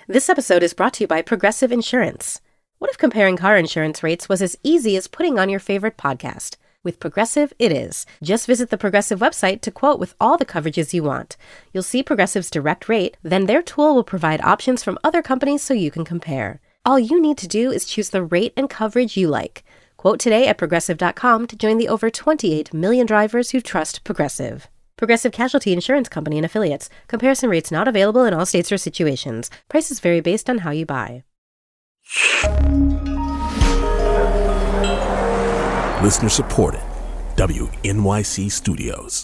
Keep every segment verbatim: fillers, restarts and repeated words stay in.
This episode is brought to you by Progressive Insurance. What if comparing car insurance rates was as easy as putting on your favorite podcast? With Progressive, it is. Just visit the Progressive website to quote with all the coverages you want. You'll see Progressive's direct rate, then their tool will provide options from other companies so you can compare. All you need to do is choose the rate and coverage you like. Quote today at Progressive dot com to join the over twenty-eight million drivers who trust Progressive. Progressive Casualty Insurance Company and Affiliates. Comparison rates not available in all states or situations. Prices vary based on how you buy. Listener supported. W N Y C Studios.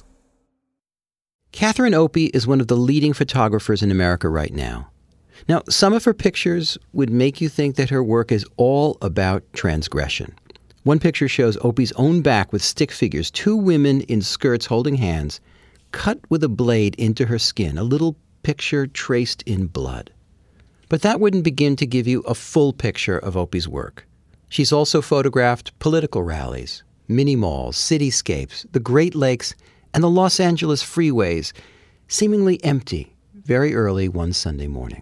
Catherine Opie is one of the leading photographers in America right now. Now, some of her pictures would make you think that her work is all about transgression. One picture shows Opie's own back with stick figures, two women in skirts holding hands, cut with a blade into her skin, a little picture traced in blood. But that wouldn't begin to give you a full picture of Opie's work. She's also photographed political rallies, mini malls, cityscapes, the Great Lakes, and the Los Angeles freeways, seemingly empty very early one Sunday morning.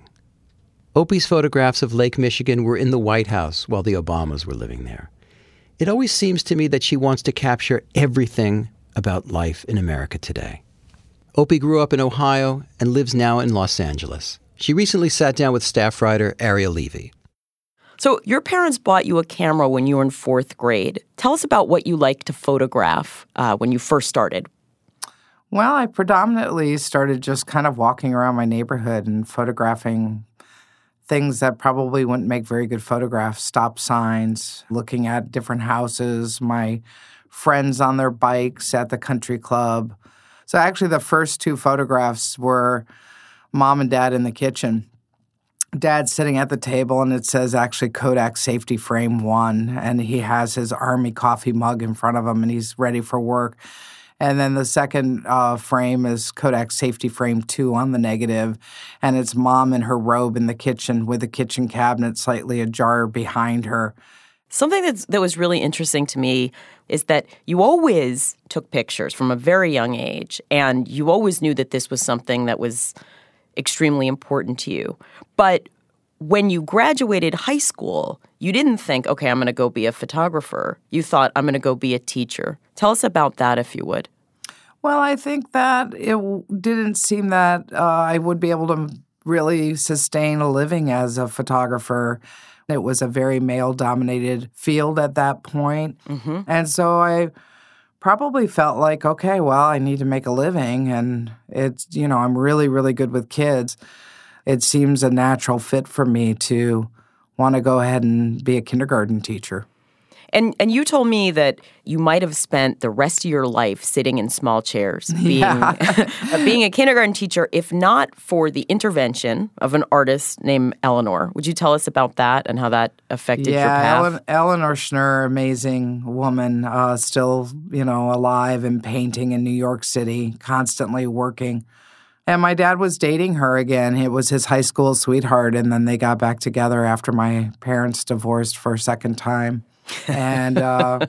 Opie's photographs of Lake Michigan were in the White House while the Obamas were living there. It always seems to me that she wants to capture everything about life in America today. Opie grew up in Ohio and lives now in Los Angeles. She recently sat down with staff writer Ariel Levy. So your parents bought you a camera when you were in fourth grade. Tell us about what you liked to photograph uh, when you first started. Well, I predominantly started just kind of walking around my neighborhood and photographing things that probably wouldn't make very good photographs, stop signs, looking at different houses, my friends on their bikes at the country club. So actually the first two photographs were mom and dad in the kitchen. Dad's sitting at the table, and it says actually Kodak Safety Frame one, and he has his Army coffee mug in front of him, and he's ready for work. And then the second uh, frame is Kodak Safety Frame two on the negative, and it's mom in her robe in the kitchen with the kitchen cabinet slightly ajar behind her. Something that's, that was really interesting to me is that you always took pictures from a very young age, and you always knew that this was something that was extremely important to you. But when you graduated high school, you didn't think, okay, I'm going to go be a photographer. You thought, I'm going to go be a teacher. Tell us about that, if you would. Well, I think that it didn't seem that uh, I would be able to really sustain a living as a photographer. It was a very male-dominated field at that point. Mm-hmm. And so I probably felt like, okay, well, I need to make a living. And it's, you know, I'm really, really good with kids. It seems a natural fit for me to want to go ahead and be a kindergarten teacher. And and you told me that you might have spent the rest of your life sitting in small chairs, being, yeah. being a kindergarten teacher, if not for the intervention of an artist named Eleanor. Would you tell us about that and how that affected yeah, your path? Ellen, Eleanor Schnur, amazing woman, uh, still, you know, alive and painting in New York City, constantly working. And my dad was dating her again. It was his high school sweetheart, and then they got back together after my parents divorced for a second time. And, uh,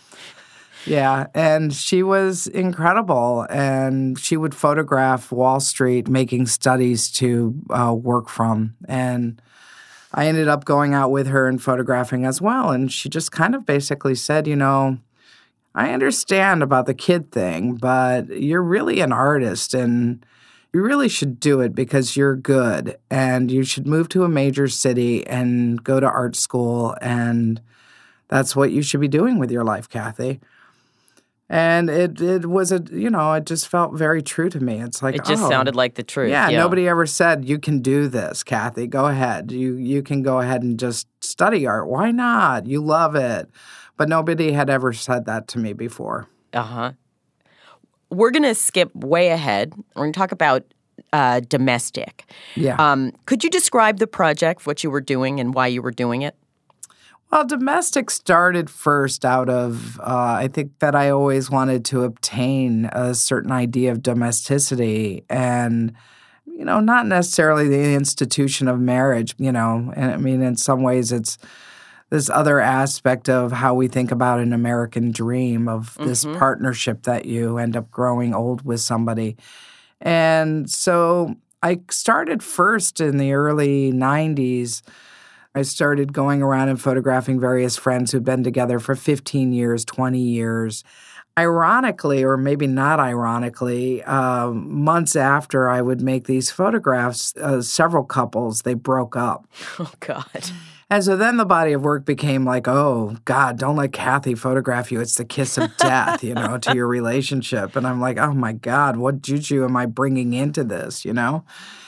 yeah, and she was incredible. And she would photograph Wall Street, making studies to uh, work from. And I ended up going out with her and photographing as well. And she just kind of basically said, you know, I understand about the kid thing, but you're really an artist, and you really should do it because you're good. And you should move to a major city and go to art school, and that's what you should be doing with your life, Kathy. And it it was a, you know, it just felt very true to me. It's like, it just oh, sounded like the truth. Yeah, yeah, nobody ever said, you can do this, Kathy. Go ahead. You you can go ahead and just study art. Why not? You love it. But nobody had ever said that to me before. Uh-huh. We're going to skip way ahead. We're going to talk about uh, domestic. Yeah. Um, could you describe the project, what you were doing, and why you were doing it? Well, domestic started first out of, uh, I think that I always wanted to obtain a certain idea of domesticity and, you know, not necessarily the institution of marriage, you know. And I mean, in some ways it's this other aspect of how we think about an American dream of this mm-hmm. partnership that you end up growing old with somebody. And so I started first in the early nineties. I started going around and photographing various friends who'd been together for fifteen years, twenty years. Ironically, or maybe not ironically, uh, months after I would make these photographs, uh, several couples, they broke up. Oh, God. And so then the body of work became like, oh, God, don't let Kathy photograph you. It's the kiss of death, you know, to your relationship. And I'm like, oh, my God, what juju am I bringing into this, you know?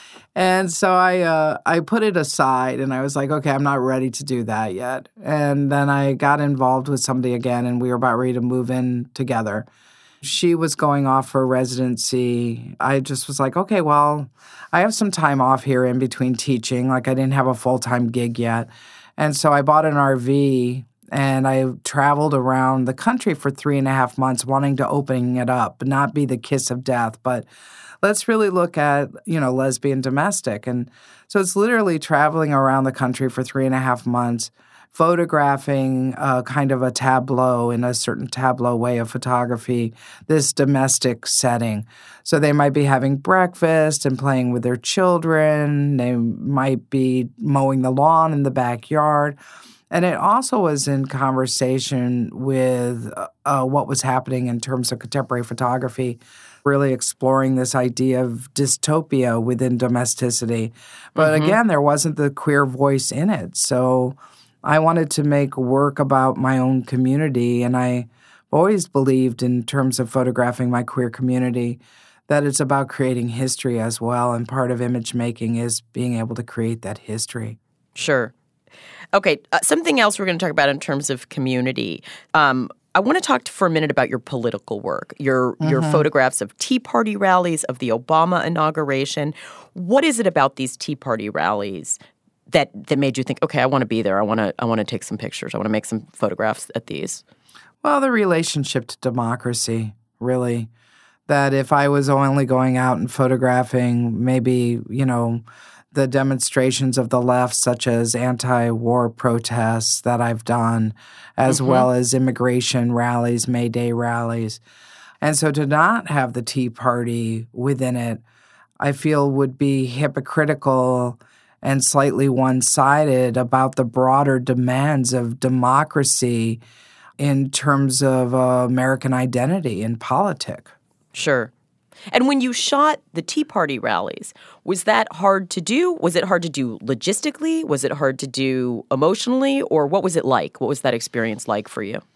And so I uh, I put it aside, and I was like, okay, I'm not ready to do that yet. And then I got involved with somebody again, and we were about ready to move in together. She was going off for residency. I just was like, okay, well, I have some time off here in between teaching. Like I didn't have a full-time gig yet. And so I bought an R V, and I traveled around the country for three and a half months wanting to open it up, not be the kiss of death, but let's really look at, you know, lesbian domestic. And so it's literally traveling around the country for three and a half months, photographing uh, kind of a tableau in a certain tableau way of photography, this domestic setting. So they might be having breakfast and playing with their children. They might be mowing the lawn in the backyard. And it also was in conversation with uh, what was happening in terms of contemporary photography, really exploring this idea of dystopia within domesticity. But mm-hmm. again, there wasn't the queer voice in it. So I wanted to make work about my own community, and I always believed in terms of photographing my queer community that it's about creating history as well, and part of image making is being able to create that history. Sure. Okay, uh, something else we're going to talk about in terms of community. Um, I want to talk to, for a minute about your political work, your mm-hmm. your photographs of Tea Party rallies, of the Obama inauguration. What is it about these Tea Party rallies that that made you think, okay, I want to be there. I want to I want to take some pictures. I want to make some photographs at these? Well, the relationship to democracy, really. That if I was only going out and photographing maybe, you know, the demonstrations of the left, such as anti-war protests that I've done, as mm-hmm. well as immigration rallies, May Day rallies. And so to not have the Tea Party within it, I feel would be hypocritical and slightly one-sided about the broader demands of democracy in terms of uh, American identity and politics. Sure. And when you shot the Tea Party rallies, was that hard to do? Was it hard to do logistically? Was it hard to do emotionally? Or what was it like? What was that experience like for you?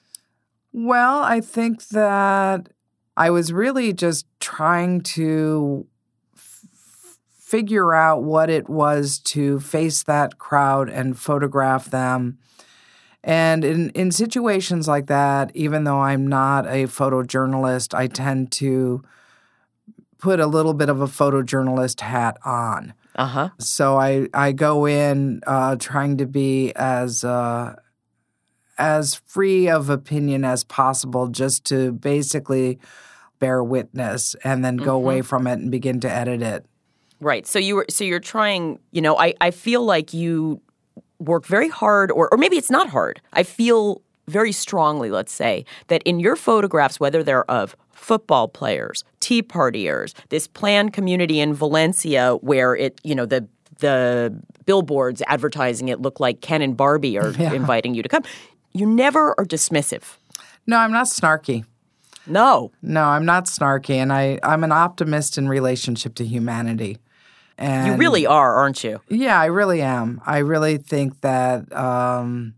Well, I think that I was really just trying to f- figure out what it was to face that crowd and photograph them. And in, in situations like that, even though I'm not a photojournalist, I tend to put a little bit of a photojournalist hat on. Uh-huh. So I, I go in uh, trying to be as uh, as free of opinion as possible, just to basically bear witness and then go mm-hmm. away from it and begin to edit it. Right. So you were so you're trying, you know, I, I feel like you work very hard, or or maybe it's not hard. I feel very strongly, let's say, that in your photographs, whether they're of football players, Tea Partiers, this planned community in Valencia where it, you know, the the billboards advertising it look like Ken and Barbie are yeah. inviting you to come, you never are dismissive. No, I'm not snarky. No. No, I'm not snarky, and I, I'm an optimist in relationship to humanity. And you really are, aren't you? Yeah, I really am. I really think that um,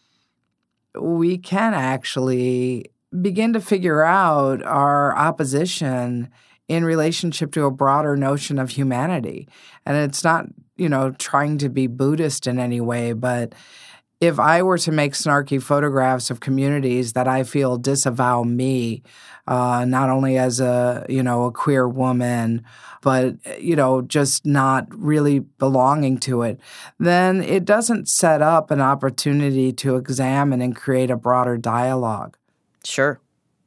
we can actually begin to figure out our opposition in relationship to a broader notion of humanity. And it's not, you know, trying to be Buddhist in any way, but if I were to make snarky photographs of communities that I feel disavow me, uh, not only as a, you know, a queer woman, but, you know, just not really belonging to it, then it doesn't set up an opportunity to examine and create a broader dialogue. Sure.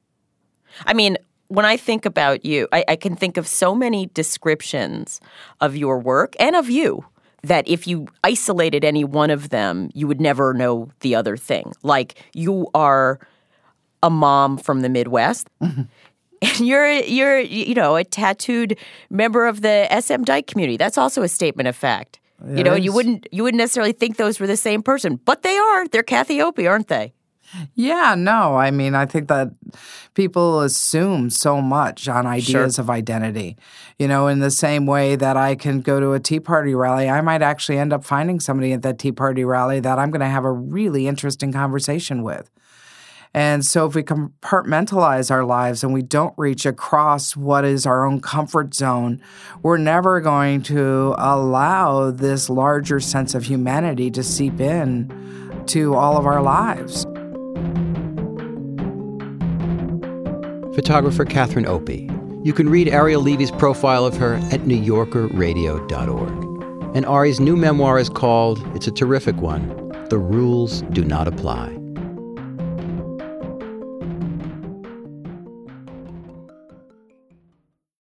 I mean, when I think about you, I, I can think of so many descriptions of your work and of you that if you isolated any one of them, you would never know the other thing. Like, you are a mom from the Midwest. Mm-hmm. And you're, you're, you know, a tattooed member of the S M Dyke community. That's also a statement of fact. It you know, is. you wouldn't you wouldn't necessarily think those were the same person, but they are. They're Kathy Opie, aren't they? Yeah, no. I mean, I think that people assume so much on ideas Sure. of identity. You know, in the same way that I can go to a Tea Party rally, I might actually end up finding somebody at that Tea Party rally that I'm going to have a really interesting conversation with. And so if we compartmentalize our lives and we don't reach across what is our own comfort zone, we're never going to allow this larger sense of humanity to seep in to all of our lives. Photographer Catherine Opie. You can read Ariel Levy's profile of her at new yorker radio dot org. And Ari's new memoir is called, it's a terrific one, The Rules Do Not Apply.